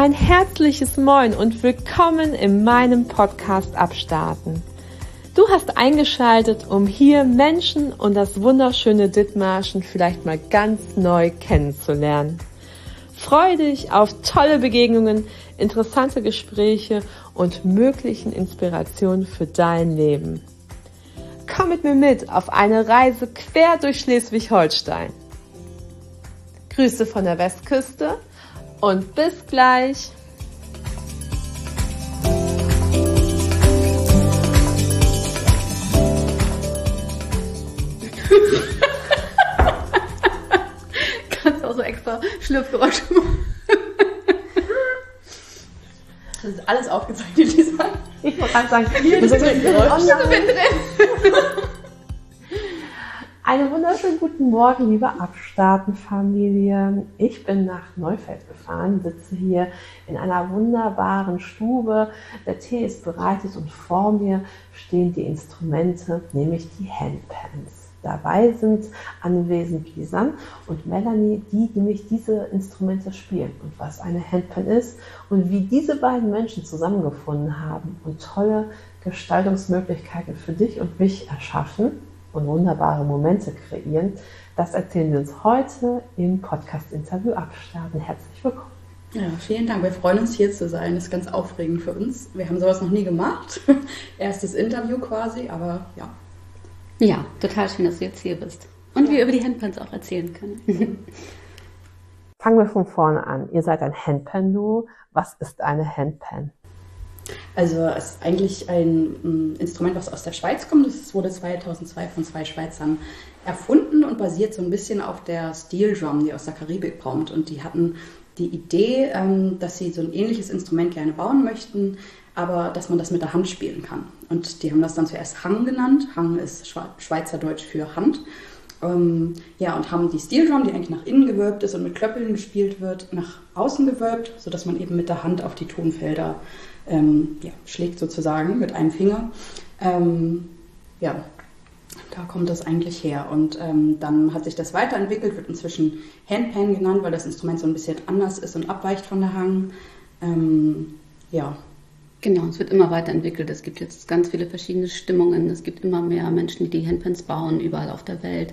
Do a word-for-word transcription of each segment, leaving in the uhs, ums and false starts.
Ein herzliches Moin und willkommen in meinem Podcast Abstarten. Du hast eingeschaltet, um hier Menschen und das wunderschöne Dithmarschen vielleicht mal ganz neu kennenzulernen. Freue dich auf tolle Begegnungen, interessante Gespräche und möglichen Inspirationen für dein Leben. Komm mit mir mit auf eine Reise quer durch Schleswig-Holstein. Grüße von der Westküste und bis gleich. Kannst du auch so extra Schlürfgeräusche machen. Das ist alles aufgezeichnet, Lisa. Ich wollte gerade sagen, hier sind drin. Einen wunderschönen guten Morgen, liebe Abstarten-Familie. Ich bin nach Neufeld gefahren, sitze hier in einer wunderbaren Stube. Der Tee ist bereitet und vor mir stehen die Instrumente, nämlich die Handpans. Dabei sind anwesend Lisanne und Melanie, die nämlich diese Instrumente spielen und was eine Handpan ist und wie diese beiden Menschen zusammengefunden haben und tolle Gestaltungsmöglichkeiten für dich und mich erschaffen und wunderbare Momente kreieren. Das erzählen wir uns heute im Podcast-Interview Abstarten. Herzlich willkommen. Ja, vielen Dank. Wir freuen uns, hier zu sein. Das ist ganz aufregend für uns. Wir haben sowas noch nie gemacht. Erstes Interview quasi, aber ja. Ja, total schön, dass du jetzt hier bist. Und ja, wir über die Handpans auch erzählen können. Fangen wir von vorne an. Ihr seid ein Handpan-Duo. Was ist eine Handpan? Also es ist eigentlich ein, ein Instrument, was aus der Schweiz kommt. Das wurde zweitausendzwei von zwei Schweizern erfunden und basiert so ein bisschen auf der Steel Drum, die aus der Karibik kommt. Und die hatten die Idee, ähm, dass sie so ein ähnliches Instrument gerne bauen möchten, aber dass man das mit der Hand spielen kann. Und die haben das dann zuerst Hang genannt. Hang ist Schweizerdeutsch für Hand. Ähm, ja, und haben die Steel Drum, die eigentlich nach innen gewölbt ist und mit Klöppeln gespielt wird, nach außen gewölbt, sodass man eben mit der Hand auf die Tonfelder ähm, ja, schlägt sozusagen mit einem Finger. Ähm, ja, da kommt das eigentlich her. Und ähm, dann hat sich das weiterentwickelt, wird inzwischen Handpan genannt, weil das Instrument so ein bisschen anders ist und abweicht von der Hang. Ähm, ja. Genau, es wird immer weiterentwickelt. Es gibt jetzt ganz viele verschiedene Stimmungen. Es gibt immer mehr Menschen, die die Handpans bauen, überall auf der Welt.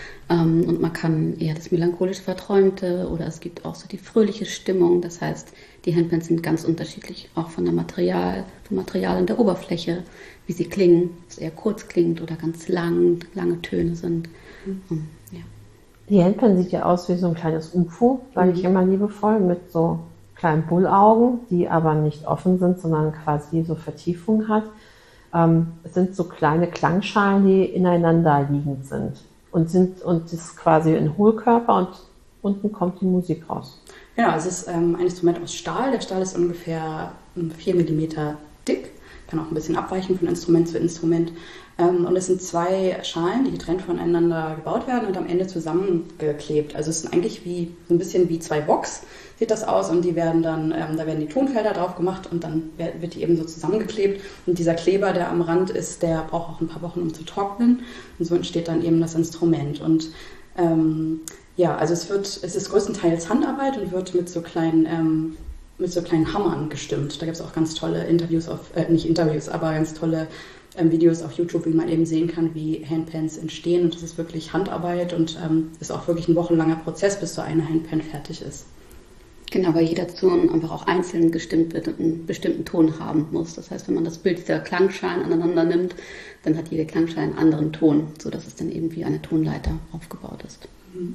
Und man kann eher das melancholisch Verträumte oder es gibt auch so die fröhliche Stimmung. Das heißt, die Handpans sind ganz unterschiedlich, auch von der Material, vom Material und der Oberfläche, wie sie klingen, ob es eher kurz klingt oder ganz lang, lange Töne sind. Mhm. Ja. Die Handpan sieht ja aus wie so ein kleines U F O, sage ich mhm. immer liebevoll, mit so kleinen Bullaugen, die aber nicht offen sind, sondern quasi so Vertiefung hat. Ähm, es sind so kleine Klangschalen, die ineinander liegend sind. Und sind und das ist quasi ein Hohlkörper und unten kommt die Musik raus. Genau, es ist ähm, ein Instrument aus Stahl. Der Stahl ist ungefähr vier Millimeter dick, kann auch ein bisschen abweichen von Instrument zu Instrument. Ähm, und es sind zwei Schalen, die getrennt voneinander gebaut werden und am Ende zusammengeklebt. Also es ist eigentlich wie so ein bisschen wie zwei Box, sieht das aus, und die werden dann, ähm, da werden die Tonfelder drauf gemacht und dann wird die eben so zusammengeklebt. Und dieser Kleber, der am Rand ist, der braucht auch ein paar Wochen, um zu trocknen. Und so entsteht dann eben das Instrument. Und ähm, ja, also es wird, es ist größtenteils Handarbeit und wird mit so kleinen, ähm, mit so kleinen Hammern gestimmt. Da gibt es auch ganz tolle Interviews, auf, äh, nicht Interviews, aber ganz tolle ähm, Videos auf YouTube, wie man eben sehen kann, wie Handpans entstehen. Und das ist wirklich Handarbeit und ähm, ist auch wirklich ein wochenlanger Prozess, bis so eine Handpan fertig ist. Genau, weil jeder Ton einfach auch einzeln gestimmt wird und einen bestimmten Ton haben muss. Das heißt, wenn man das Bild der Klangschalen aneinander nimmt, dann hat jede Klangschale einen anderen Ton, sodass es dann eben wie eine Tonleiter aufgebaut ist.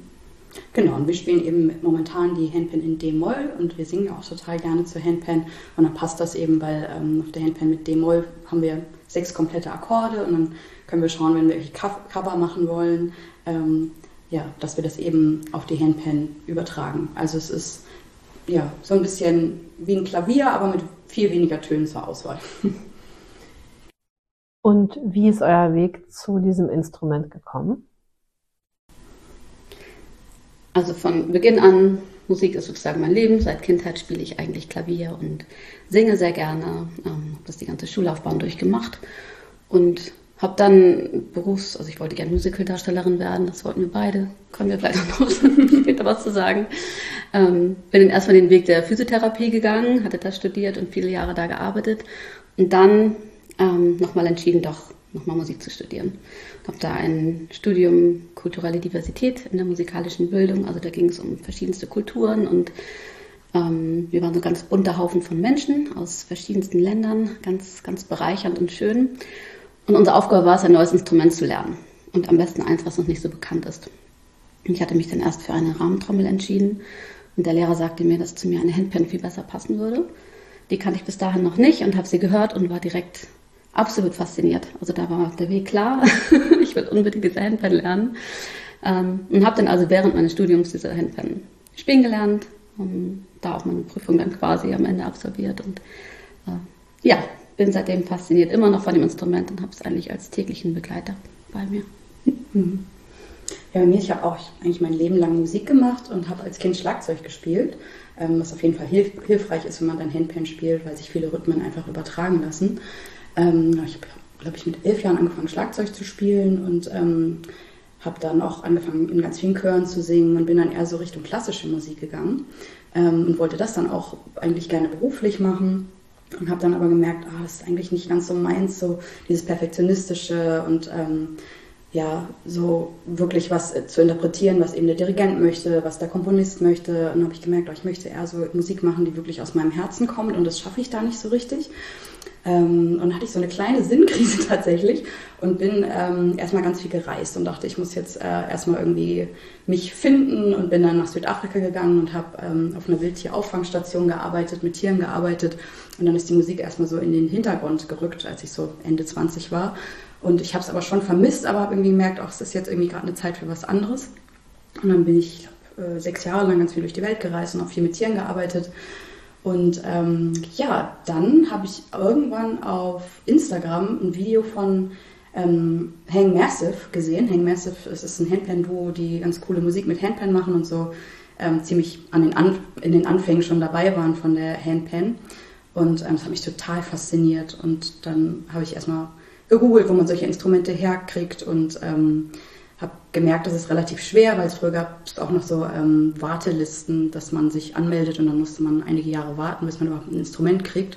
Genau, und wir spielen eben momentan die Handpan in D-Moll und wir singen auch total gerne zur Handpan. Und dann passt das eben, weil ähm, auf der Handpan mit D-Moll haben wir sechs komplette Akkorde und dann können wir schauen, wenn wir irgendwelche Cover machen wollen, ähm, ja, dass wir das eben auf die Handpan übertragen. Also es ist ja, so ein bisschen wie ein Klavier, aber mit viel weniger Tönen zur Auswahl. Und wie ist euer Weg zu diesem Instrument gekommen? Also von Beginn an, Musik ist sozusagen mein Leben. Seit Kindheit spiele ich eigentlich Klavier und singe sehr gerne. Ähm, habe das die ganze Schullaufbahn durchgemacht und Habe dann Berufs-, also ich wollte gerne Musicaldarstellerin werden, das wollten wir beide, können wir vielleicht noch später was zu sagen. Ähm, bin dann erstmal den Weg der Physiotherapie gegangen, hatte da studiert und viele Jahre da gearbeitet und dann ähm, nochmal entschieden, doch nochmal Musik zu studieren. Habe da ein Studium kulturelle Diversität in der musikalischen Bildung, also da ging es um verschiedenste Kulturen und ähm, wir waren so ein ganz bunter Haufen von Menschen aus verschiedensten Ländern, ganz, ganz bereichernd und schön. Und unsere Aufgabe war es, ein neues Instrument zu lernen. Und am besten eins, was noch nicht so bekannt ist. Und ich hatte mich dann erst für eine Rahmentrommel entschieden. Und der Lehrer sagte mir, dass zu mir eine Handpan viel besser passen würde. Die kannte ich bis dahin noch nicht und habe sie gehört und war direkt absolut fasziniert. Also da war der Weg klar. Ich will unbedingt diese Handpan lernen. Und habe dann also während meines Studiums diese Handpan spielen gelernt. Und da auch meine Prüfung dann quasi am Ende absolviert. Und äh, ja, bin seitdem fasziniert immer noch von dem Instrument und habe es eigentlich als täglichen Begleiter bei mir. Mhm. Ja, bei mir, ich habe auch eigentlich mein Leben lang Musik gemacht und habe als Kind Schlagzeug gespielt, ähm, was auf jeden Fall hilf- hilfreich ist, wenn man dann Handpan spielt, weil sich viele Rhythmen einfach übertragen lassen. Ähm, ich habe, glaube ich, mit elf Jahren angefangen Schlagzeug zu spielen und ähm, habe dann auch angefangen in ganz vielen Chören zu singen und bin dann eher so Richtung klassische Musik gegangen ähm, und wollte das dann auch eigentlich gerne beruflich machen. Und habe dann aber gemerkt, ah, das ist eigentlich nicht ganz so meins, so dieses Perfektionistische und ähm, ja, so wirklich was äh, zu interpretieren, was eben der Dirigent möchte, was der Komponist möchte. Und dann habe ich gemerkt, oh, ich möchte eher so Musik machen, die wirklich aus meinem Herzen kommt und das schaffe ich da nicht so richtig. Ähm, und dann hatte ich so eine kleine Sinnkrise tatsächlich und bin ähm, erstmal ganz viel gereist und dachte, ich muss jetzt äh, erstmal irgendwie mich finden und bin dann nach Südafrika gegangen und habe ähm, auf einer Wildtierauffangstation gearbeitet, mit Tieren gearbeitet und dann ist die Musik erstmal so in den Hintergrund gerückt, als ich so Ende zwanzig war und ich habe es aber schon vermisst, aber habe irgendwie gemerkt, ach, es ist jetzt irgendwie gerade eine Zeit für was anderes und dann bin ich, ich glaub, äh, sechs Jahre lang ganz viel durch die Welt gereist und auch viel mit Tieren gearbeitet. Und ähm, ja, dann habe ich irgendwann auf Instagram ein Video von ähm, Hang Massive gesehen. Hang Massive, es ist ein Handpan-Duo, die ganz coole Musik mit Handpan machen und so ähm, ziemlich an den An- in den Anfängen schon dabei waren von der Handpan. Und ähm, das hat mich total fasziniert. Und dann habe ich erstmal gegoogelt, wo man solche Instrumente herkriegt und ähm, habe gemerkt, das ist relativ schwer, weil es früher gab es auch noch so ähm, Wartelisten, dass man sich anmeldet und dann musste man einige Jahre warten, bis man überhaupt ein Instrument kriegt.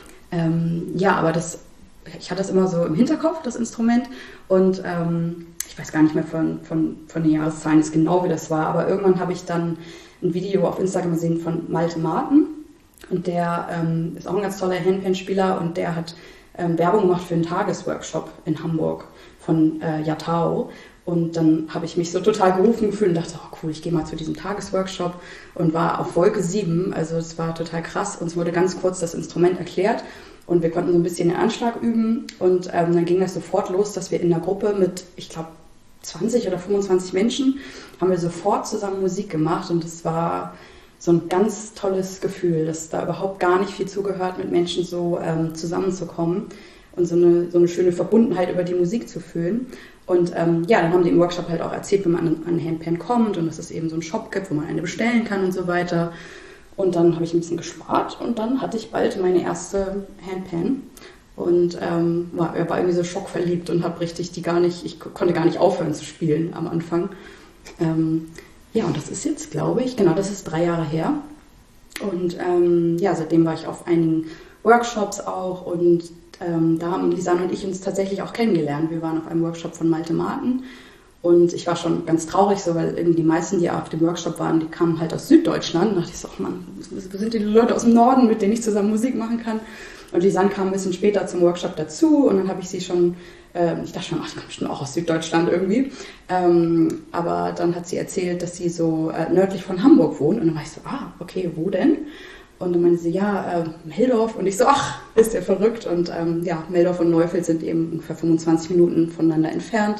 Ähm, ja, aber das, ich hatte das immer so im Hinterkopf, das Instrument. Und ähm, ich weiß gar nicht mehr von, von, von den Jahreszahlen ist genau, wie das war, aber irgendwann habe ich dann ein Video auf Instagram gesehen von Malte Martin. Und der ähm, ist auch ein ganz toller Handpan-Spieler und der hat ähm, Werbung gemacht für einen Tagesworkshop in Hamburg von äh, Yatao. Und dann habe ich mich so total gerufen gefühlt und dachte, oh cool, ich gehe mal zu diesem Tagesworkshop und war auf Wolke sieben, also es war total krass. Uns wurde ganz kurz das Instrument erklärt und wir konnten so ein bisschen den Anschlag üben und ähm, dann ging das sofort los, dass wir in der Gruppe mit, ich glaube, zwanzig oder fünfundzwanzig Menschen, haben wir sofort zusammen Musik gemacht und es war so ein ganz tolles Gefühl, dass da überhaupt gar nicht viel zugehört, mit Menschen so ähm, zusammenzukommen und so eine, so eine schöne Verbundenheit über die Musik zu fühlen. Und ähm, ja, dann haben die im Workshop halt auch erzählt, wie man an, an Handpan kommt und dass es eben so einen Shop gibt, wo man eine bestellen kann und so weiter. Und dann habe ich ein bisschen gespart und dann hatte ich bald meine erste Handpan und ähm, war, war irgendwie so schockverliebt und habe richtig die gar nicht, ich konnte gar nicht aufhören zu spielen am Anfang. Ähm, ja, und das ist jetzt, glaube ich, genau, das ist drei Jahre her. Und ähm, ja, seitdem war ich auf einigen Workshops auch und Ähm, da haben Lisanne und ich uns tatsächlich auch kennengelernt. Wir waren auf einem Workshop von Malte Martin und ich war schon ganz traurig, so, weil irgendwie die meisten, die auf dem Workshop waren, die kamen halt aus Süddeutschland. Da dachte ich so, oh Mann, wo sind die Leute aus dem Norden, mit denen ich zusammen Musik machen kann? Und Lisanne kam ein bisschen später zum Workshop dazu und dann habe ich sie schon, äh, ich dachte schon, ach, die kommt bestimmt auch aus Süddeutschland irgendwie. Ähm, aber dann hat sie erzählt, dass sie so äh, nördlich von Hamburg wohnt und dann war ich so, ah, okay, wo denn? Und dann meinte sie, ja, äh, Meldorf. Und ich so, ach, ist ja verrückt. Und ähm, ja, Meldorf und Neufeld sind eben ungefähr fünfundzwanzig Minuten voneinander entfernt.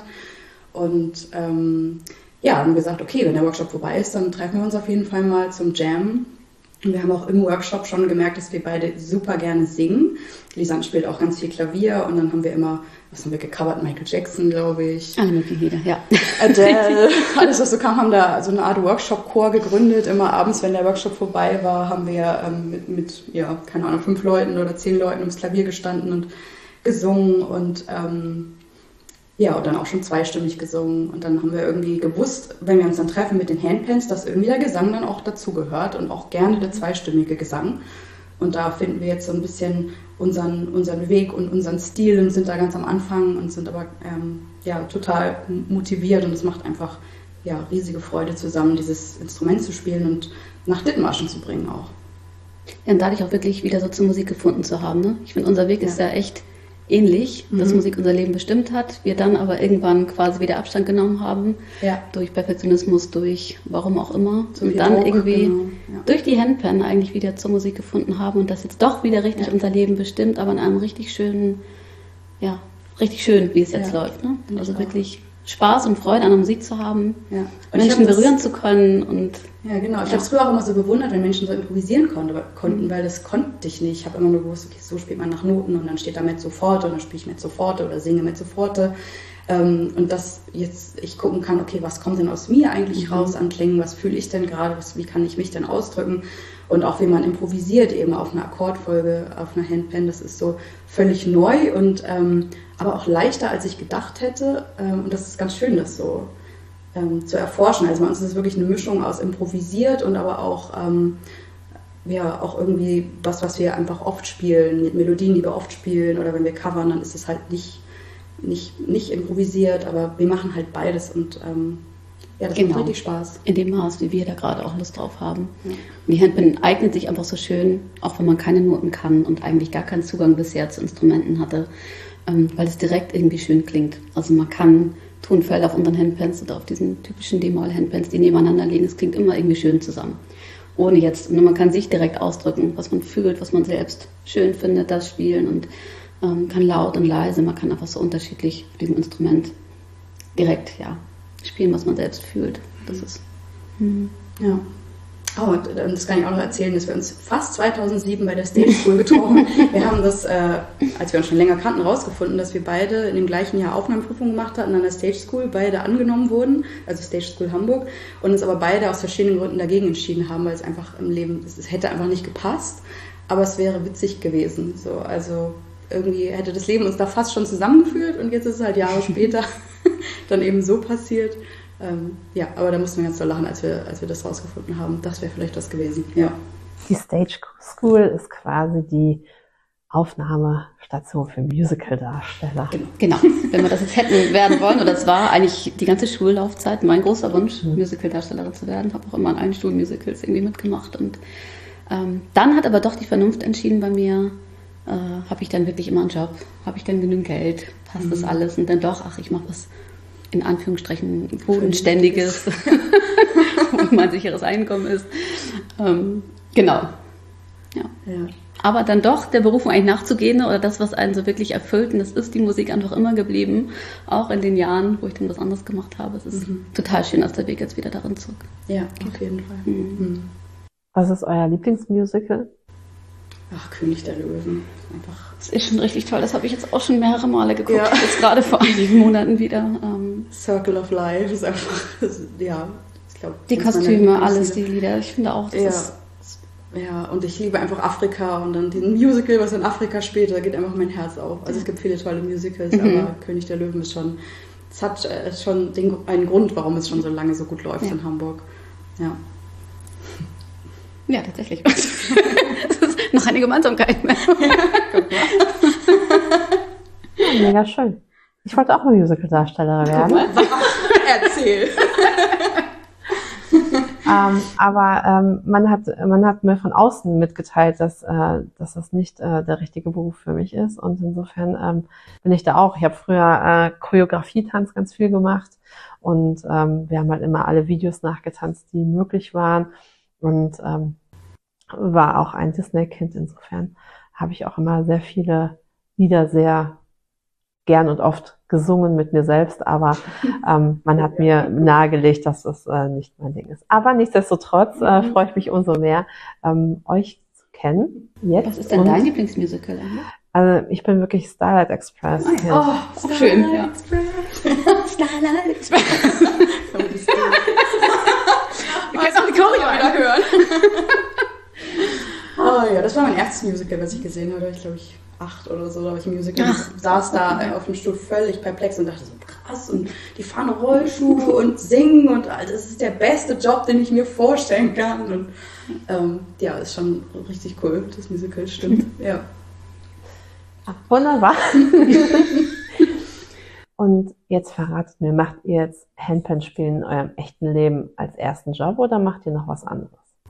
Und ähm, ja, haben gesagt, okay, wenn der Workshop vorbei ist, dann treffen wir uns auf jeden Fall mal zum Jam. Und wir haben auch im Workshop schon gemerkt, dass wir beide super gerne singen. Lisanne spielt auch ganz viel Klavier und dann haben wir immer, was haben wir gecovert? Michael Jackson, glaube ich. Alle möglichen Lieder, ja. Adele, alles was so kam, haben da so eine Art Workshop-Chor gegründet. Immer abends, wenn der Workshop vorbei war, haben wir ähm, mit, mit, ja, keine Ahnung, fünf Leuten oder zehn Leuten ums Klavier gestanden und gesungen und ähm, Ja, und dann auch schon zweistimmig gesungen. Und dann haben wir irgendwie gewusst, wenn wir uns dann treffen mit den Handpans, dass irgendwie der Gesang dann auch dazugehört und auch gerne der zweistimmige Gesang. Und da finden wir jetzt so ein bisschen unseren, unseren Weg und unseren Stil und sind da ganz am Anfang und sind aber ähm, ja, total motiviert. Und es macht einfach ja, riesige Freude zusammen, dieses Instrument zu spielen und nach Dithmarschen zu bringen auch. Ja, und dadurch auch wirklich wieder so zur Musik gefunden zu haben. Ne? Ich finde, unser Weg ja. ist ja echt ähnlich, dass mhm. Musik unser Leben bestimmt hat. Wir dann aber irgendwann quasi wieder Abstand genommen haben. Ja. Durch Perfektionismus, durch warum auch immer. So und dann Druck, irgendwie genau. ja. durch die Handpan eigentlich wieder zur Musik gefunden haben und das jetzt doch wieder richtig ja. unser Leben bestimmt, aber in einem richtig schönen, ja, richtig schön, wie es jetzt ja. läuft. Ne? Also auch. Wirklich Spaß und Freude an der Musik zu haben, ja. Menschen berühren das, zu können. Und, ja, genau. Ich ja. habe es früher auch immer so bewundert, wenn Menschen so improvisieren konnte, konnten, mhm. weil das konnte ich nicht. Ich habe immer nur gewusst, okay, so spielt man nach Noten und dann steht da Mezzo forte und dann spiele ich Mezzo forte oder singe Mezzo forte. Ähm, und dass jetzt ich gucken kann, okay, was kommt denn aus mir eigentlich mhm. raus an Klängen, was fühle ich denn gerade, was, wie kann ich mich denn ausdrücken? Und auch wie man improvisiert eben auf einer Akkordfolge, auf einer Handpan, das ist so völlig neu und ähm, aber auch leichter, als ich gedacht hätte. Ähm, und das ist ganz schön, das so ähm, zu erforschen. Also bei uns ist es wirklich eine Mischung aus improvisiert und aber auch, ähm, ja, auch irgendwie was, was wir einfach oft spielen, mit Melodien, die wir oft spielen. Oder wenn wir covern, dann ist es halt nicht, nicht, nicht improvisiert, aber wir machen halt beides und ähm, ja, das genau. macht richtig Spaß. In dem Maß, wie wir da gerade auch Lust drauf haben. Ja. Und die Handpan eignet sich einfach so schön, auch wenn man keine Noten kann und eigentlich gar keinen Zugang bisher zu Instrumenten hatte, ähm, weil es direkt irgendwie schön klingt. Also man kann Tonfelder auf unseren Handpans oder auf diesen typischen D-Moll-Handpans, die nebeneinander liegen, es klingt immer irgendwie schön zusammen. Ohne jetzt, und man kann sich direkt ausdrücken, was man fühlt, was man selbst schön findet, das spielen und ähm, kann laut und leise, man kann einfach so unterschiedlich auf diesem Instrument direkt, ja, spielen, was man selbst fühlt. Das ist. Mhm. Ja. Oh, das kann ich auch noch erzählen, dass wir uns fast zweitausendsieben bei der Stage School getroffen. Wir haben das, äh, als wir uns schon länger kannten, rausgefunden, dass wir beide in dem gleichen Jahr Aufnahmeprüfung gemacht hatten an der Stage School, beide angenommen wurden, also Stage School Hamburg, und uns aber beide aus verschiedenen Gründen dagegen entschieden haben, weil es einfach im Leben, es hätte einfach nicht gepasst, aber es wäre witzig gewesen. So, also irgendwie hätte das Leben uns da fast schon zusammengeführt und jetzt ist es halt Jahre später dann eben so passiert. Ähm, ja, aber da mussten wir ganz doll lachen, als wir, als wir das rausgefunden haben. Das wäre vielleicht was gewesen. Ja. Die Stage School ist quasi die Aufnahmestation für Musical-Darsteller. Genau. genau. Wenn wir das jetzt hätten werden wollen, oder es war eigentlich die ganze Schullaufzeit mein großer Wunsch, mhm. Musical-Darstellerin zu werden. Ich habe auch immer an allen Schulmusicals irgendwie mitgemacht. Und ähm, dann hat aber doch die Vernunft entschieden bei mir, äh, habe ich dann wirklich immer einen Job, habe ich dann genügend Geld, passt mhm. das alles? Und dann doch, ach, ich mache was in Anführungsstrichen bodenständiges, wo mein sicheres Einkommen ist. Ähm, genau. Ja. Ja. Aber dann doch der Berufung eigentlich nachzugehen oder das, was einen so wirklich erfüllt, und das ist die Musik einfach immer geblieben, auch in den Jahren, wo ich dann was anderes gemacht habe. Es ist mhm. total schön, dass der Weg jetzt wieder darin zurück. Ja, auf jeden Fall. Mhm. Was ist euer Lieblingsmusical? Ach, König der Löwen. Einfach. Das ist schon richtig toll. Das habe ich jetzt auch schon mehrere Male geguckt. Ja. Jetzt gerade vor einigen Monaten wieder. Ähm, Circle of Life ist einfach, das, ja, ich glaube. Die Kostüme, alles, die Lieder. Ich finde auch, das ja. ist. Ja, und ich liebe einfach Afrika und dann diesen Musical, was in Afrika spielt, da geht einfach mein Herz auf. Also es gibt viele tolle Musicals, mhm. aber König der Löwen ist schon, es hat äh, schon den, einen Grund, warum es schon so lange so gut läuft ja. in Hamburg. Ja. Ja, tatsächlich. Das ist noch eine Gemeinsamkeit mehr. Ja, guck mal. Ja, mega schön. Ich wollte auch mal Musical-Darstellerin werden. Erzähl. ähm, aber ähm, man hat man hat mir von außen mitgeteilt, dass äh, dass das nicht äh, der richtige Beruf für mich ist. Und insofern ähm, bin ich da auch. Ich habe früher äh, Choreografie-Tanz ganz viel gemacht. Und ähm, wir haben halt immer alle Videos nachgetanzt, die möglich waren. Und ähm, war auch ein Disney-Kind. Insofern habe ich auch immer sehr viele Lieder sehr gern und oft gesungen mit mir selbst. Aber ähm, man hat mir nahegelegt, dass das äh, nicht mein Ding ist. Aber nichtsdestotrotz äh, freue ich mich umso mehr, ähm, euch zu kennen. Jetzt. Was ist denn dein Lieblingsmusical? Also ich bin wirklich Starlight Express. Oh, ja. Oh, auch schön. Ja. Starlight Express. Wir können auch die Choreo wieder hören. Oh ja, das war mein erstes Musical, was ich gesehen habe. Ich glaube, ich acht oder so, da habe ich ein Musical. Ich saß da auf dem Stuhl völlig perplex und dachte so, krass und die fahren Rollschuhe und singen und all das ist der beste Job, den ich mir vorstellen kann. Und ähm, ja, ist schon richtig cool, das Musical, stimmt. Ja. Ach, wunderbar. Und jetzt verratet mir, macht ihr jetzt Handpan-Spielen in eurem echten Leben als ersten Job oder macht ihr noch was anderes?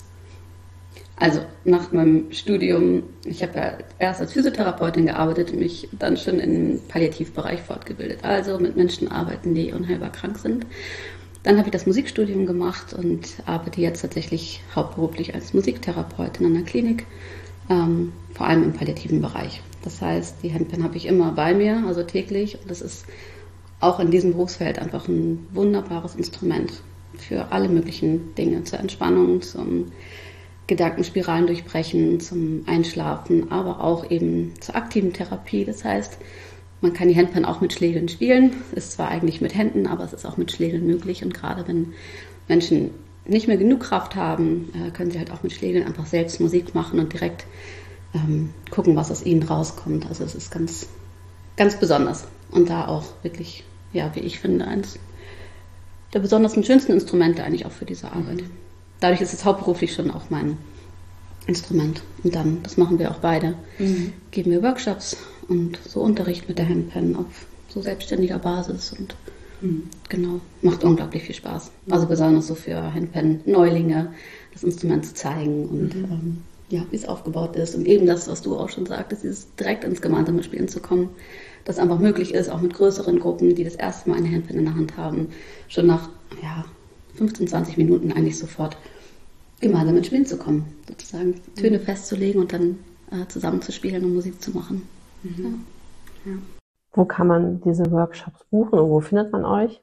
Also nach meinem Studium, ich habe ja erst als Physiotherapeutin gearbeitet und mich dann schon im Palliativbereich fortgebildet, also mit Menschen arbeiten, die unheilbar krank sind. Dann habe ich das Musikstudium gemacht und arbeite jetzt tatsächlich hauptberuflich als Musiktherapeutin an der Klinik, ähm, vor allem im palliativen Bereich. Das heißt, die Handpan habe ich immer bei mir, also täglich, und das ist auch in diesem Berufsfeld einfach ein wunderbares Instrument für alle möglichen Dinge, zur Entspannung, zum Gedankenspiralen durchbrechen, zum Einschlafen, aber auch eben zur aktiven Therapie. Das heißt, man kann die Handpan auch mit Schlägeln spielen. Ist zwar eigentlich mit Händen, aber es ist auch mit Schlägeln möglich. Und gerade wenn Menschen nicht mehr genug Kraft haben, können sie halt auch mit Schlägeln einfach selbst Musik machen und direkt ähm, gucken, was aus ihnen rauskommt. Also es ist ganz, ganz besonders. Und da auch wirklich, ja, wie ich finde, eins der besonders und schönsten Instrumente eigentlich auch für diese Arbeit. Dadurch ist es hauptberuflich schon auch mein Instrument. Und dann, das machen wir auch beide, mhm. geben wir Workshops und so Unterricht mit der Handpan auf so selbstständiger Basis. Und mhm. genau, macht unglaublich viel Spaß. Also besonders so für Handpan-Neulinge, das Instrument zu zeigen und mhm. ähm, ja, wie es aufgebaut ist. Und eben das, was du auch schon sagtest, dieses direkt ins gemeinsame Spielen zu kommen, das einfach möglich ist, auch mit größeren Gruppen, die das erste Mal eine Handpan in der Hand haben, schon nach ja, fünfzehn, zwanzig Minuten eigentlich sofort gemeinsam ins Spielen zu kommen, sozusagen Töne mhm. festzulegen und dann äh, zusammen zu spielen und Musik zu machen. Mhm. Ja. Ja. Wo kann man diese Workshops buchen und wo findet man euch?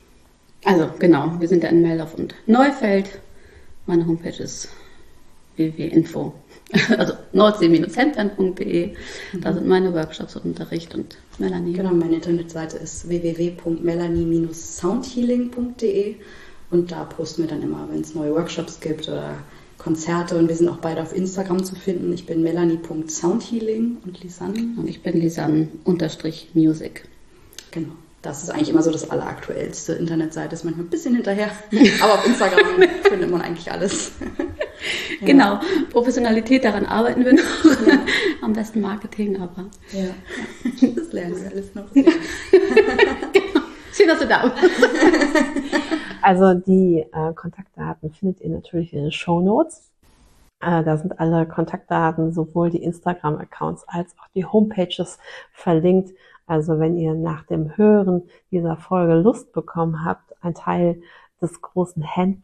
Also genau, wir sind ja in Meldorf und Neufeld. Meine Homepage ist w w w punkt info, also nordsee Bindestrich handpan punkt de. Mhm. Da sind meine Workshops und Unterricht und Melanie. Genau, meine Internetseite ist w w w punkt melanie Bindestrich soundhealing punkt de. Und da posten wir dann immer, wenn es neue Workshops gibt oder Konzerte. Und wir sind auch beide auf Instagram zu finden. Ich bin melanie punkt soundhealing und Lisanne. Und ich bin Lisanne-Music. Genau. Das ist eigentlich immer so das alleraktuellste. Internetseite ist manchmal ein bisschen hinterher. Aber auf Instagram findet man eigentlich alles. Ja. Genau. Professionalität, daran arbeiten wir noch. Ja. Am besten Marketing, aber... Ja. Ja. Das lernen wir alles noch. Genau. Schön, dass du da bist. Also die äh, Kontaktdaten findet ihr natürlich in den Shownotes. Äh, da sind alle Kontaktdaten, sowohl die Instagram-Accounts als auch die Homepages verlinkt. Also wenn ihr nach dem Hören dieser Folge Lust bekommen habt, ein Teil des großen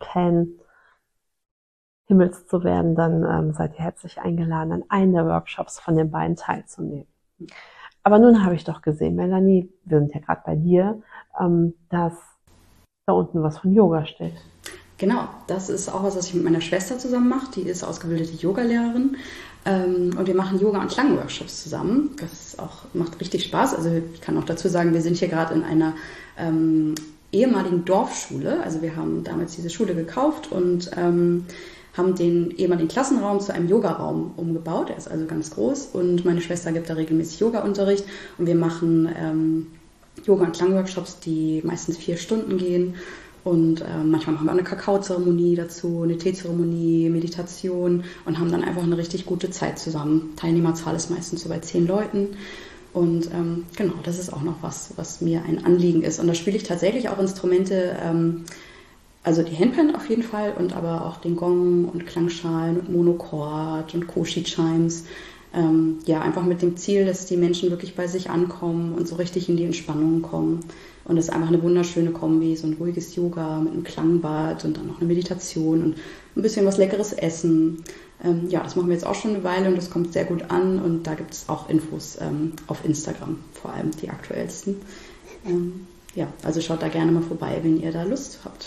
Handpan-Himmels zu werden, dann ähm, seid ihr herzlich eingeladen, an einem der Workshops von den beiden teilzunehmen. Aber nun habe ich doch gesehen, Melanie, wir sind ja gerade bei dir, ähm, dass da unten was von Yoga steht. Genau, das ist auch was, was ich mit meiner Schwester zusammen mache. Die ist ausgebildete Yogalehrerin. Ähm, und wir machen Yoga- und Klangworkshops zusammen. Das ist auch, macht richtig Spaß. Also ich kann auch dazu sagen, wir sind hier gerade in einer ähm, ehemaligen Dorfschule. Also wir haben damals diese Schule gekauft und ähm, haben den ehemaligen Klassenraum zu einem Yogaraum umgebaut. Er ist also ganz groß und meine Schwester gibt da regelmäßig Yoga-Unterricht. Und wir machen ähm, Yoga- und Klangworkshops, die meistens vier Stunden gehen. Und äh, manchmal machen wir eine Kakaozeremonie dazu, eine Teezeremonie, Meditation und haben dann einfach eine richtig gute Zeit zusammen. Teilnehmerzahl ist meistens so bei zehn Leuten. Und ähm, genau, das ist auch noch was, was mir ein Anliegen ist. Und da spiele ich tatsächlich auch Instrumente, ähm, also die Handpan auf jeden Fall und aber auch den Gong und Klangschalen und Monochord und Koshi-Chimes. Ähm, ja, einfach mit dem Ziel, dass die Menschen wirklich bei sich ankommen und so richtig in die Entspannung kommen. Und es ist einfach eine wunderschöne Kombi, so ein ruhiges Yoga mit einem Klangbad und dann noch eine Meditation und ein bisschen was leckeres Essen. Ähm, ja, das machen wir jetzt auch schon eine Weile und das kommt sehr gut an. Und da gibt es auch Infos ähm, auf Instagram, vor allem die aktuellsten. Ähm, ja, also schaut da gerne mal vorbei, wenn ihr da Lust habt.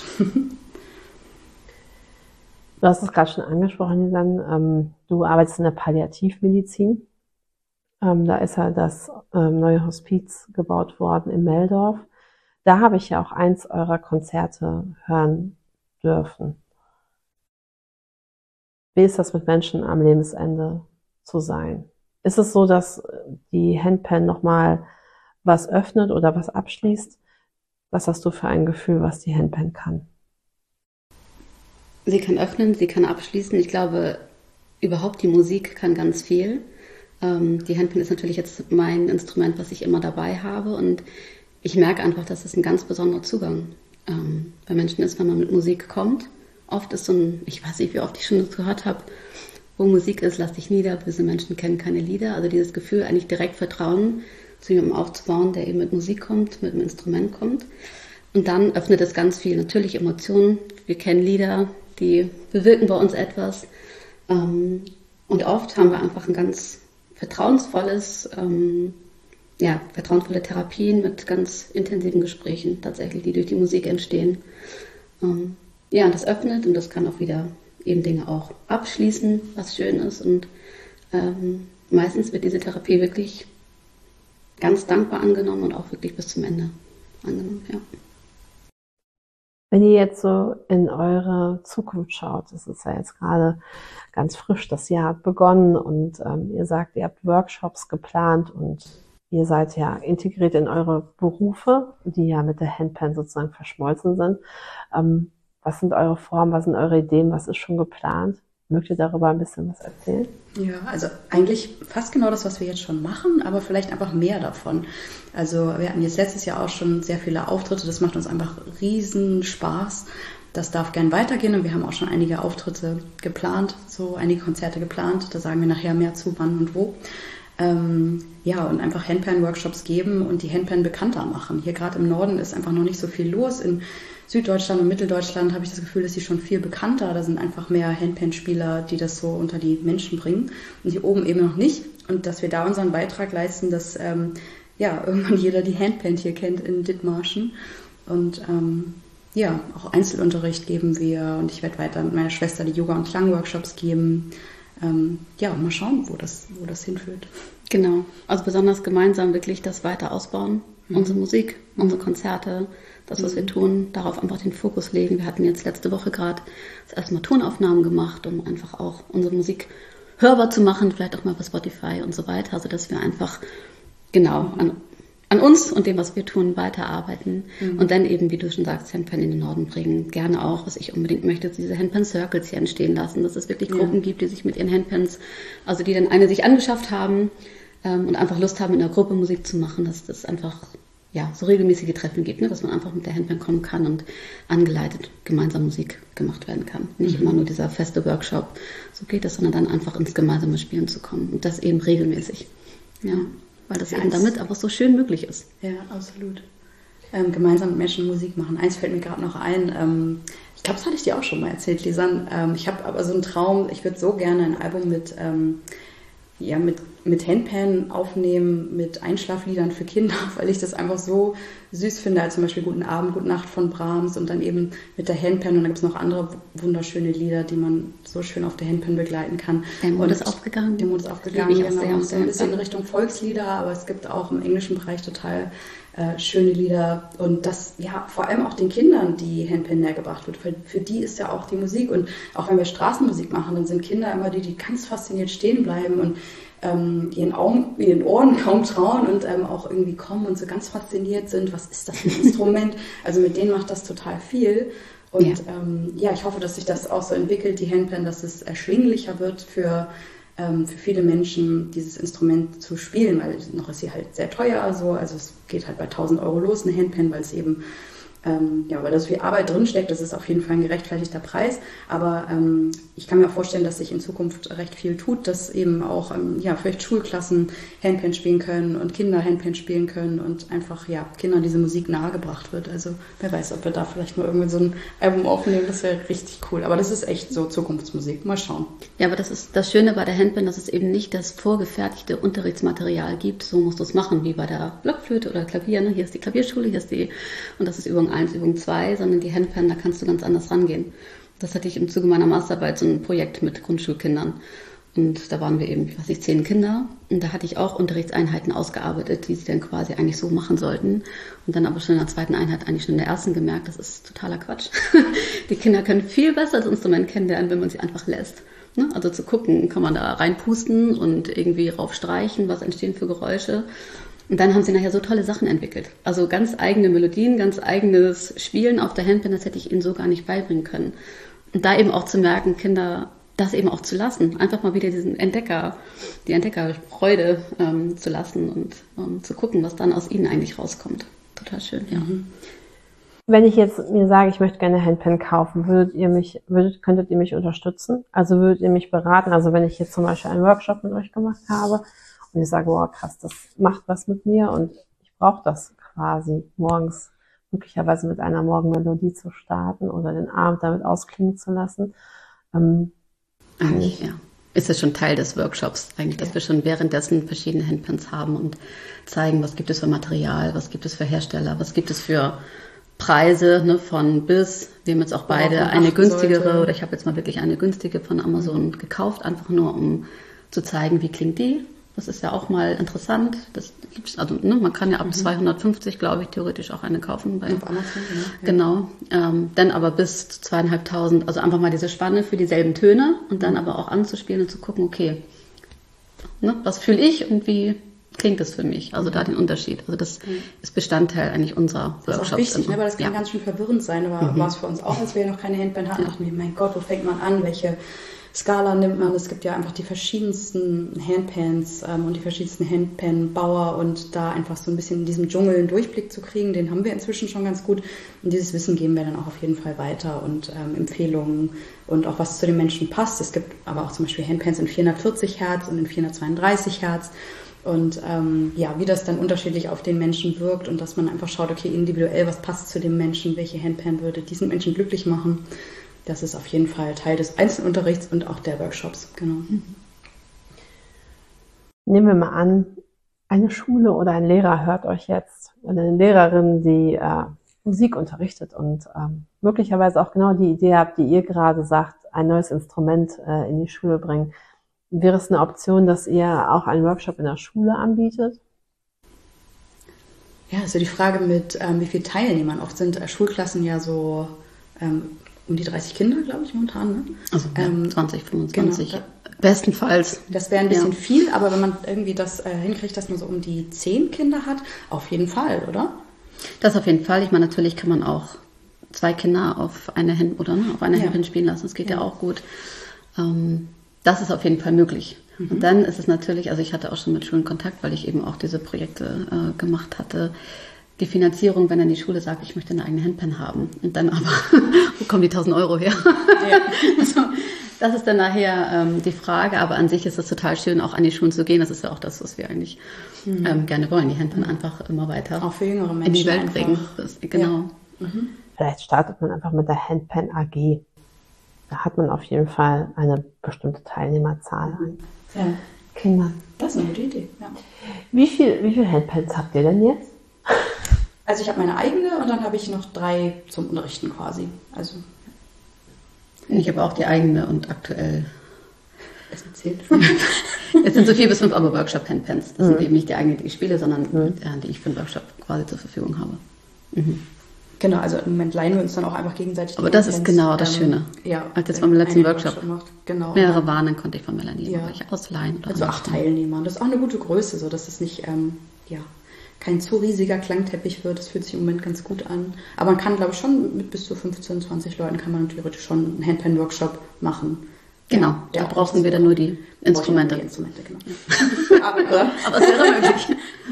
Du hast es gerade schon angesprochen, Lisanne. Ähm, du arbeitest in der Palliativmedizin. Ähm, da ist ja das ähm, neue Hospiz gebaut worden in Meldorf. Da habe ich ja auch eins eurer Konzerte hören dürfen. Wie ist das mit Menschen am Lebensende zu sein? Ist es so, dass die Handpan nochmal was öffnet oder was abschließt Was hast du für ein Gefühl, was die Handpan kann? Sie kann öffnen, sie kann abschließen. Ich glaube, überhaupt die Musik kann ganz viel. Ähm, die Handpan ist natürlich jetzt mein Instrument, was ich immer dabei habe. Und ich merke einfach, dass es ein ganz besonderer Zugang ähm, bei Menschen ist, wenn man mit Musik kommt. Oft ist so ein, ich weiß nicht, wie oft ich schon das gehört habe, wo Musik ist, lass dich nieder, böse Menschen kennen keine Lieder. Also dieses Gefühl, eigentlich direkt Vertrauen zu jemandem aufzubauen, der eben mit Musik kommt, mit einem Instrument kommt. Und dann öffnet es ganz viel. Natürlich Emotionen. Wir kennen Lieder, die bewirken bei uns etwas. Und oft haben wir einfach ein ganz vertrauensvolles, ja, vertrauensvolle Therapien mit ganz intensiven Gesprächen tatsächlich, die durch die Musik entstehen. Ja, und das öffnet und das kann auch wieder eben Dinge auch abschließen, was schön ist. Und ähm, meistens wird diese Therapie wirklich ganz dankbar angenommen und auch wirklich bis zum Ende angenommen, ja. Wenn ihr jetzt so in eure Zukunft schaut, das ist ja jetzt gerade ganz frisch, das Jahr hat begonnen und ähm, ihr sagt, ihr habt Workshops geplant und ihr seid ja integriert in eure Berufe, die ja mit der Handpan sozusagen verschmolzen sind. Ähm, was sind eure Formen, was sind eure Ideen, was ist schon geplant? Mögt ihr darüber ein bisschen was erzählen? Ja, also eigentlich fast genau das, was wir jetzt schon machen, aber vielleicht einfach mehr davon. Also wir hatten jetzt letztes Jahr auch schon sehr viele Auftritte, das macht uns einfach riesen Spaß. Das darf gern weitergehen und wir haben auch schon einige Auftritte geplant, so einige Konzerte geplant, da sagen wir nachher mehr zu, wann und wo. Ähm, ja, und einfach Handpan-Workshops geben und die Handpan bekannter machen. Hier gerade im Norden ist einfach noch nicht so viel los. In Süddeutschland und Mitteldeutschland habe ich das Gefühl, dass sie schon viel bekannter. Da sind einfach mehr Handpan-Spieler, die das so unter die Menschen bringen. Und hier oben eben noch nicht. Und dass wir da unseren Beitrag leisten, dass ähm, ja, irgendwann jeder die Handpan hier kennt in Dithmarschen. Und ähm, ja, auch Einzelunterricht geben wir. Und ich werde weiter mit meiner Schwester die Yoga- und Klangworkshops geben. Ähm, ja, mal schauen, wo das, wo das hinführt. Genau, also besonders gemeinsam wirklich das weiter ausbauen. Mhm. Unsere Musik, unsere Konzerte, das, was mhm. wir tun, darauf einfach den Fokus legen. Wir hatten jetzt letzte Woche gerade das erste Mal Tonaufnahmen gemacht, um einfach auch unsere Musik hörbar zu machen, vielleicht auch mal bei Spotify und so weiter, sodass wir einfach genau an, an uns und dem, was wir tun, weiterarbeiten mhm. und dann eben, wie du schon sagst, Handpan in den Norden bringen. Gerne auch, was ich unbedingt möchte, diese Handpan-Circles hier entstehen lassen, dass es wirklich Gruppen ja. gibt, die sich mit ihren Handpans, also die dann eine sich angeschafft haben ähm, und einfach Lust haben, in der Gruppe Musik zu machen, dass das einfach ja, so regelmäßige Treffen gibt, ne, dass man einfach mit der Handpan kommen kann und angeleitet gemeinsam Musik gemacht werden kann. Nicht mhm. immer nur dieser feste Workshop, so geht es, sondern dann einfach ins gemeinsame Spielen zu kommen und das eben regelmäßig. Ja. Weil das ja, eben damit einfach so schön möglich ist. Ja, absolut. Ähm, gemeinsam mit Menschen Musik machen. Eins fällt mir gerade noch ein. Ähm, ich glaube, das hatte ich dir auch schon mal erzählt, Lisanne. Ähm, ich habe aber so einen Traum, ich würde so gerne ein Album mit, ähm, ja, mit, mit Handpan aufnehmen, mit Einschlafliedern für Kinder, weil ich das einfach so süß finde, als zum Beispiel Guten Abend, Gute Nacht von Brahms und dann eben mit der Handpan und dann gibt es noch andere wunderschöne Lieder, die man so schön auf der Handpan begleiten kann. Der Mond ist aufgegangen. Der Mond ist aufgegangen, genau. Sehr, so ein bisschen in Richtung Volkslieder, aber es gibt auch im englischen Bereich total äh, schöne Lieder und das ja vor allem auch den Kindern, die Handpan nähergebracht wird. Für, für die ist ja auch die Musik und auch wenn wir Straßenmusik machen, dann sind Kinder immer die, die ganz fasziniert stehen bleiben und ähm, ihren, Augen, ihren Ohren kaum trauen und ähm, auch irgendwie kommen und so ganz fasziniert sind, was ist das für ein Instrument? Also mit denen macht das total viel. Und ja. Ähm, ja, ich hoffe, dass sich das auch so entwickelt, die Handpan, dass es erschwinglicher wird für, ähm, für viele Menschen, dieses Instrument zu spielen, weil noch ist sie halt sehr teuer. So. Also es geht halt bei tausend Euro los, eine Handpan, weil es eben Ähm, ja, weil da so viel Arbeit drinsteckt, das ist auf jeden Fall ein gerechtfertigter Preis. Aber ähm, ich kann mir auch vorstellen, dass sich in Zukunft recht viel tut, dass eben auch ähm, ja, vielleicht Schulklassen Handpan spielen können und Kinder Handpan spielen können und einfach ja, Kindern diese Musik nahegebracht wird. Also wer weiß, ob wir da vielleicht mal irgendwie so ein Album aufnehmen, das wäre richtig cool. Aber das ist echt so Zukunftsmusik. Mal schauen. Ja, aber das ist das Schöne bei der Handpan, dass es eben nicht das vorgefertigte Unterrichtsmaterial gibt. So musst du es machen, wie bei der Blockflöte oder Klavier. Ne? Hier ist die Klavierschule, hier ist die, und das ist Übung eins, Übung zwei, sondern die Handpan, da kannst du ganz anders rangehen. Das hatte ich im Zuge meiner Masterarbeit, so ein Projekt mit Grundschulkindern. Und da waren wir eben, ich weiß nicht, zehn Kinder. Und da hatte ich auch Unterrichtseinheiten ausgearbeitet, die sie dann quasi eigentlich so machen sollten. Und dann aber schon in der zweiten Einheit, eigentlich schon in der ersten gemerkt, das ist totaler Quatsch. Die Kinder können viel besser das Instrument kennenlernen, wenn man sie einfach lässt. Also zu gucken, kann man da reinpusten und irgendwie raufstreichen, was entstehen für Geräusche. Und dann haben sie nachher so tolle Sachen entwickelt. Also ganz eigene Melodien, ganz eigenes Spielen auf der Handpan, das hätte ich ihnen so gar nicht beibringen können. Und da eben auch zu merken, Kinder das eben auch zu lassen. Einfach mal wieder diesen Entdecker, die Entdeckerfreude ähm, zu lassen und ähm, zu gucken, was dann aus ihnen eigentlich rauskommt. Total schön, ja. Mhm. Wenn ich jetzt mir sage, ich möchte gerne Handpan kaufen, würdet ihr mich, würdet, könntet ihr mich unterstützen? Also würdet ihr mich beraten? Also wenn ich jetzt zum Beispiel einen Workshop mit euch gemacht habe und ich sage, boah, krass, das macht was mit mir und ich brauche das quasi morgens möglicherweise mit einer Morgenmelodie zu starten oder den Abend damit ausklingen zu lassen. Ähm, eigentlich, ja. Ist es schon Teil des Workshops, eigentlich, dass ja. wir schon währenddessen verschiedene Handpans haben und zeigen, was gibt es für Material, was gibt es für Hersteller, was gibt es für Preise, ne, von bis. Wir haben jetzt auch beide auch eine günstigere, sollte. oder ich habe jetzt mal wirklich eine günstige von Amazon mhm. gekauft, einfach nur um zu zeigen, wie klingt die. Das ist ja auch mal interessant. Das gibt's, also ne, man kann ja ab mhm. zweihundertfünfzig, glaube ich, theoretisch auch eine kaufen. Bei, auf Amazon, ja. Genau. Ähm, dann aber bis zu zweieinhalbtausend, also einfach mal diese Spanne für dieselben Töne und dann aber auch anzuspielen und zu gucken, okay, ne, was fühle ich und wie klingt das für mich? Also mhm. da den Unterschied. Also das mhm. ist Bestandteil eigentlich unserer Workshops. Das ist auch wichtig, ne, weil das kann ja. ganz schön verwirrend sein. Aber mhm. war es für uns auch, als wir noch keine Handpan hatten, ja. dachten wir, mein Gott, wo fängt man an? Welche Skala nimmt man? Es gibt ja einfach die verschiedensten Handpans ähm, und die verschiedensten Handpan-Bauer und da einfach so ein bisschen in diesem Dschungel einen Durchblick zu kriegen, den haben wir inzwischen schon ganz gut. Und dieses Wissen geben wir dann auch auf jeden Fall weiter und ähm, Empfehlungen und auch was zu den Menschen passt. Es gibt aber auch zum Beispiel Handpans in vierhundertvierzig Hertz und in vierhundertzweiunddreißig Hertz. Und ähm, ja, wie das dann unterschiedlich auf den Menschen wirkt und dass man einfach schaut, okay, individuell, was passt zu dem Menschen, welche Handpan würde diesen Menschen glücklich machen. Das ist auf jeden Fall Teil des Einzelunterrichts und auch der Workshops. Genau. Nehmen wir mal an, eine Schule oder ein Lehrer hört euch jetzt, oder eine Lehrerin, die äh, Musik unterrichtet und ähm, möglicherweise auch genau die Idee habt, die ihr gerade sagt, ein neues Instrument äh, in die Schule bringen. Wäre es eine Option, dass ihr auch einen Workshop in der Schule anbietet? Ja, also die Frage mit, ähm, wie viele Teilnehmern. Oft sind äh, Schulklassen ja so ähm, um die dreißig Kinder, glaube ich, momentan. Ne? Also ja, ähm, zwanzig, fünfundzwanzig. Genau, da, bestenfalls. Das wäre ein bisschen ja. viel, aber wenn man irgendwie das äh, hinkriegt, dass man so um die zehn Kinder hat, auf jeden Fall, oder? Das auf jeden Fall. Ich meine, natürlich kann man auch zwei Kinder auf eine Hand oder ne, auf eine ja. Handpan spielen lassen. Das geht ja, ja auch gut. Ähm, Das ist auf jeden Fall möglich. Mhm. Und dann ist es natürlich, also ich hatte auch schon mit Schulen Kontakt, weil ich eben auch diese Projekte äh, gemacht hatte. Die Finanzierung, wenn dann die Schule sagt, ich möchte eine eigene Handpan haben. Und dann aber, wo kommen die tausend Euro her? Ja. Also, das ist dann nachher ähm, die Frage. Aber an sich ist es total schön, auch an die Schulen zu gehen. Das ist ja auch das, was wir eigentlich mhm. ähm, gerne wollen. Die Handpan mhm. einfach immer weiter auch für jüngere Menschen in die Welt einfach. bringen. Das, genau. Ja. Mhm. Vielleicht startet man einfach mit der Handpan A G. Da hat man auf jeden Fall eine bestimmte Teilnehmerzahl an ja. Kindern. Das ist eine gute Idee. Ja. Wie viel, wie viele Handpans habt ihr denn jetzt? Also ich habe meine eigene und dann habe ich noch drei zum Unterrichten quasi. Also ich habe auch die eigene und aktuell. Es erzählt. Jetzt sind so vier bis fünf aber Workshop-Handpans. Das mhm. sind eben nicht die eigenen, die ich spiele, sondern mhm. die ich für den Workshop quasi zur Verfügung habe. Mhm. Genau, also im Moment leihen wir uns dann auch einfach gegenseitig. Aber das Handpans, ist genau das ähm, Schöne. Ja, als jetzt beim letzten Workshop, Workshop genau, mehrere waren, dann konnte ich von Melanie ja. welche ausleihen. Also acht Teilnehmer. Das ist auch eine gute Größe, so dass es nicht ähm, ja, kein zu riesiger Klangteppich wird. Das fühlt sich im Moment ganz gut an. Aber man kann, glaube ich, schon mit bis zu fünfzehn, zwanzig Leuten kann man theoretisch schon einen Handpan-Workshop machen. Genau, ja, da brauchen wir dann nur die Instrumente. Die Instrumente genau. aber, aber es wäre möglich.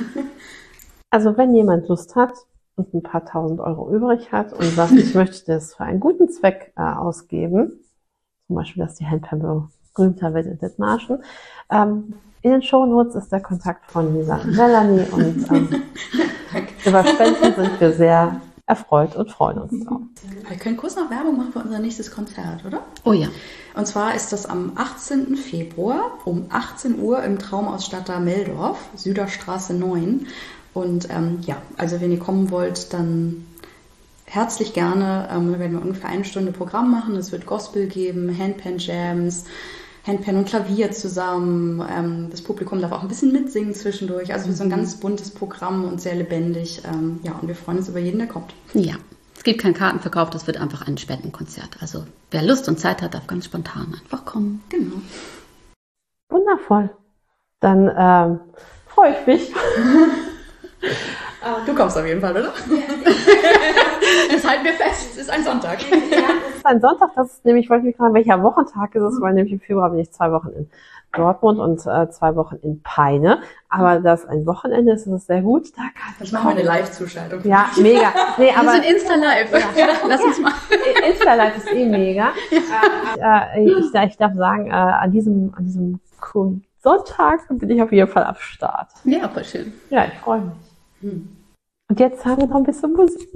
Also wenn jemand Lust hat und ein paar tausend Euro übrig hat und sagt, ich möchte das für einen guten Zweck äh, ausgeben, zum Beispiel, dass die Handpan berühmter wird in Dithmarschen, ähm, in den Shownotes ist der Kontakt von Lisa und Melanie und ähm, über Spenden sind wir sehr erfreut und freuen uns drauf. Wir können kurz noch Werbung machen für unser nächstes Konzert, oder? Oh ja. Und zwar ist das am achtzehnten Februar um achtzehn Uhr im Traumausstatter Meldorf, Süderstraße neun. Und ähm, ja, also wenn ihr kommen wollt, dann herzlich gerne. Ähm, wir werden ungefähr eine Stunde Programm machen. Es wird Gospel geben, Handpan-Jams, Handpan und Klavier zusammen. Ähm, das Publikum darf auch ein bisschen mitsingen zwischendurch. Also so ein ganz buntes Programm und sehr lebendig. Ähm, ja, und wir freuen uns über jeden, der kommt. Ja, es gibt keinen Kartenverkauf, das wird einfach ein Spendenkonzert. Also wer Lust und Zeit hat, darf ganz spontan einfach kommen. Genau. Wundervoll. Dann ähm, freue ich mich. Du kommst auf jeden Fall, oder? Das halten wir fest. Es ist ein Sonntag. Ja, es ist ein Sonntag. Das ist nämlich, wollte ich mich fragen, welcher Wochentag ist es? Weil nämlich im Februar bin ich zwei Wochen in Dortmund und äh, zwei Wochen in Peine. Aber das ein Wochenende ist, ist es sehr gut. Da kann ich mache mal eine Live-Zuschaltung. Ja, mega. Nee, aber wir sind Insta-Live. Ja. Lass uns mal. Insta-Live ist eh mega. Ja. Äh, ich, ich darf sagen, äh, an diesem, an diesem Sonntag bin ich auf jeden Fall am Start. Ja, voll schön. Ja, ich freue mich. Hm. Und jetzt haben wir noch ein bisschen Musik.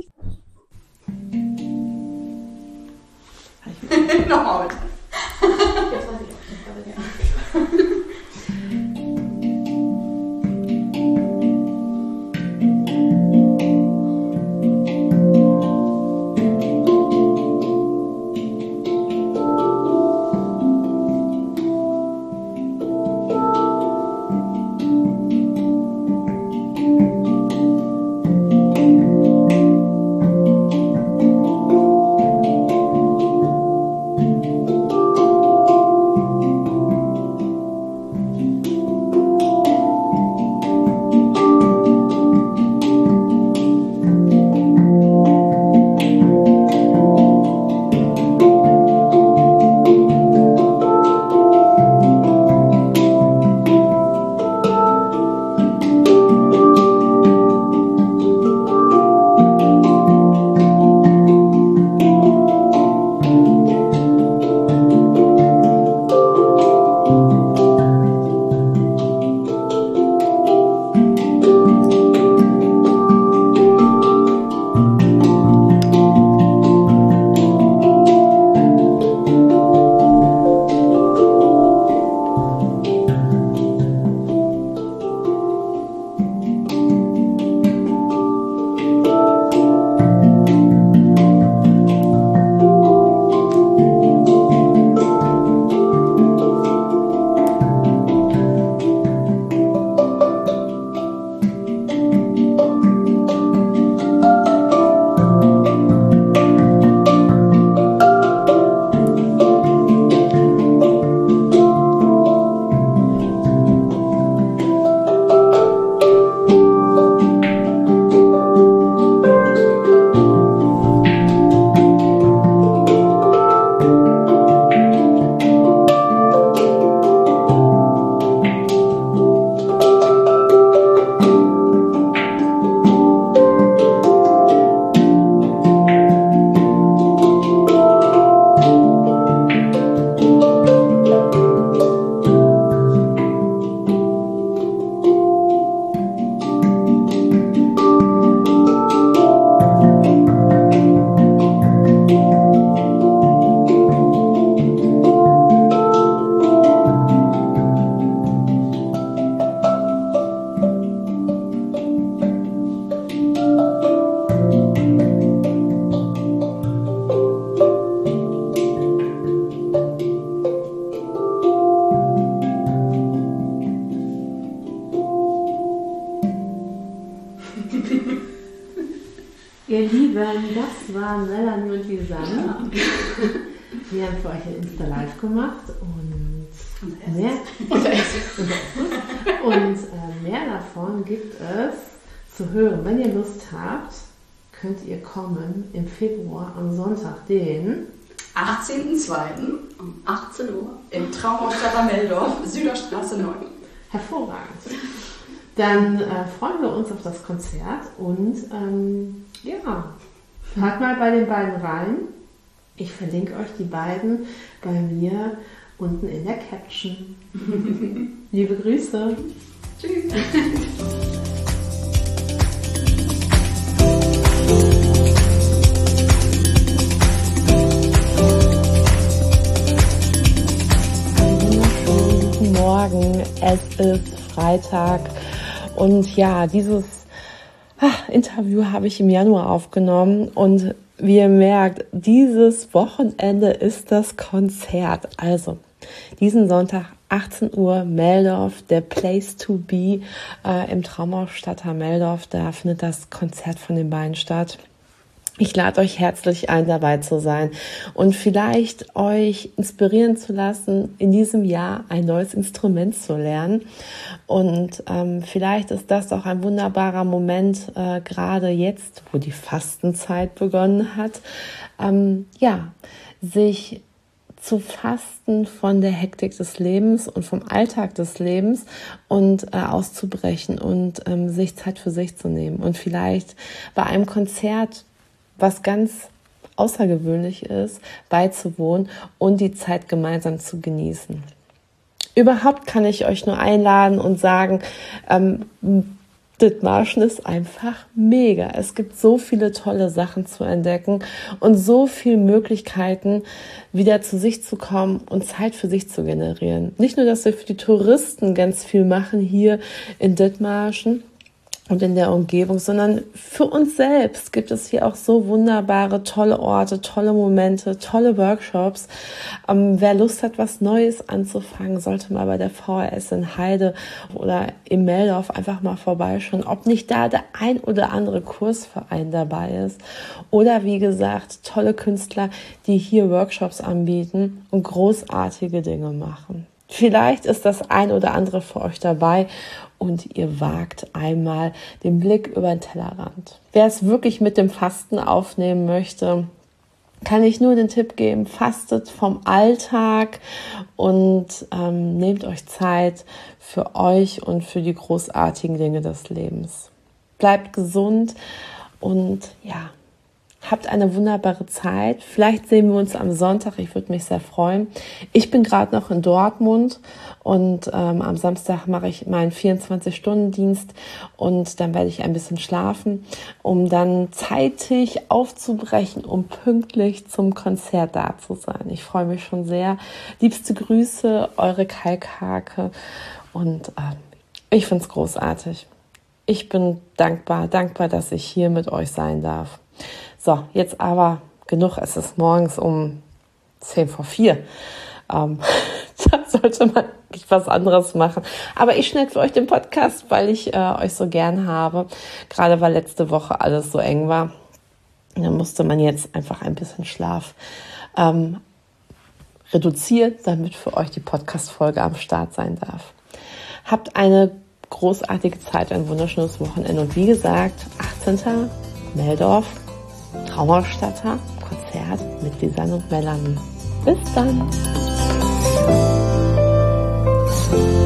Nochmal bitte. Jetzt weiß ich auch nicht, ja. Ihr Lieben, das waren Melanie und Lisanne. Wir haben für euch ein Insta-Live gemacht und mehr, und äh, mehr davon gibt es zu hören. Wenn ihr Lust habt, könnt ihr kommen im Februar am Sonntag, den achtzehnten zweiten um achtzehn Uhr im Traumhausstadt Meldorf, Süderstraße neun. Hervorragend. Dann äh, freuen wir uns auf das Konzert und ähm, ja, hört mal bei den beiden rein. Ich verlinke euch die beiden bei mir unten in der Caption. Liebe Grüße. Tschüss. Guten Morgen, es ist Freitag und ja, dieses ach, Interview habe ich im Januar aufgenommen und wie ihr merkt, dieses Wochenende ist das Konzert. Also diesen Sonntag achtzehn Uhr Meldorf, der Place to be äh, im Traumhausstadt Meldorf. Da findet das Konzert von den beiden statt. Ich lade euch herzlich ein, dabei zu sein und vielleicht euch inspirieren zu lassen, in diesem Jahr ein neues Instrument zu lernen. Und ähm, vielleicht ist das auch ein wunderbarer Moment, äh, gerade jetzt, wo die Fastenzeit begonnen hat, ähm, ja, sich zu fasten von der Hektik des Lebens und vom Alltag des Lebens und äh, auszubrechen und ähm, sich Zeit für sich zu nehmen. Und vielleicht bei einem Konzert, was ganz außergewöhnlich ist, beizuwohnen und die Zeit gemeinsam zu genießen. Überhaupt kann ich euch nur einladen und sagen, ähm, Dithmarschen ist einfach mega. Es gibt so viele tolle Sachen zu entdecken und so viele Möglichkeiten, wieder zu sich zu kommen und Zeit für sich zu generieren. Nicht nur, dass wir für die Touristen ganz viel machen hier in Dithmarschen und in der Umgebung, sondern für uns selbst gibt es hier auch so wunderbare, tolle Orte, tolle Momente, tolle Workshops. Ähm, wer Lust hat, was Neues anzufangen, sollte mal bei der V H S in Heide oder im Meldorf einfach mal vorbeischauen, ob nicht da der ein oder andere Kursverein dabei ist. Oder wie gesagt, tolle Künstler, die hier Workshops anbieten und großartige Dinge machen. Vielleicht ist das ein oder andere für euch dabei und ihr wagt einmal den Blick über den Tellerrand. Wer es wirklich mit dem Fasten aufnehmen möchte, kann ich nur den Tipp geben, fastet vom Alltag und ähm, nehmt euch Zeit für euch und für die großartigen Dinge des Lebens. Bleibt gesund und ja, habt eine wunderbare Zeit. Vielleicht sehen wir uns am Sonntag. Ich würde mich sehr freuen. Ich bin gerade noch in Dortmund und ähm, am Samstag mache ich meinen vierundzwanzig-Stunden-Dienst und dann werde ich ein bisschen schlafen, um dann zeitig aufzubrechen, um pünktlich zum Konzert da zu sein. Ich freue mich schon sehr. Liebste Grüße, eure Kalkhake und äh, ich finde es großartig. Ich bin dankbar, dankbar, dass ich hier mit euch sein darf. So, jetzt aber genug, es ist morgens um zehn vor vier. Ähm, da sollte man was anderes machen. Aber ich schneide für euch den Podcast, weil ich äh, euch so gern habe. Gerade weil letzte Woche alles so eng war. Da musste man jetzt einfach ein bisschen Schlaf ähm, reduzieren, damit für euch die Podcast-Folge am Start sein darf. Habt eine großartige Zeit, ein wunderschönes Wochenende. Und wie gesagt, achtzehnten Meldorf, Traumausstatter, Konzert mit Lisanne und Melanie. Bis dann!